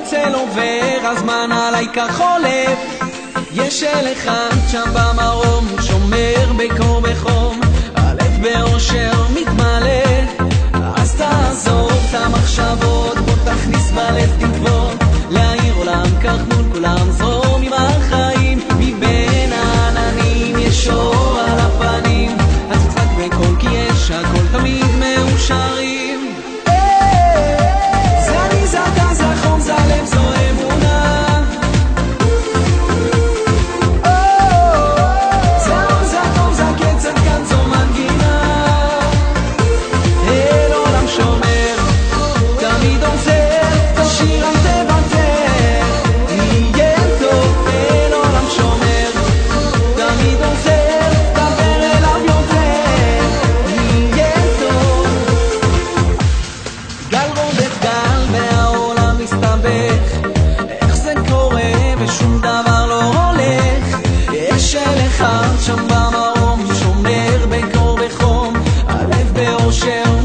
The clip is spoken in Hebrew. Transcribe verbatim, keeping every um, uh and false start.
הצל עובר, הזמן עליי כחולף. יש אל אחד שם במרום, שומר בקור בחום, הלב באושר מתמלא. אז תעזוב את המחשבות, בוא תכניס בלב תקוות, להעיר עולם כך מול כולם, זרום עם החיים. מבין העננים יש אור על הפנים, אז תצחק בקול כי יש הכל תמיד מאושרים. זה אני, זה אתה, זה החום, זה הלב, זו אמונה. זה האור, זה הטוב, זה הקצב, כאן זו מנגינה. אל עולם שומר, תמיד עוזר, תשאיר אל תוותר, יהיה טוב. אל עולם שומר, תמיד עוזר, דבר אליו יותר, יהיה טוב. גל רודף גל והעולם מסתבך, איך זה קורה ושום דבר לא הולך. יש אל אחד שם במרום, שומר בקור בחום, הלב באושר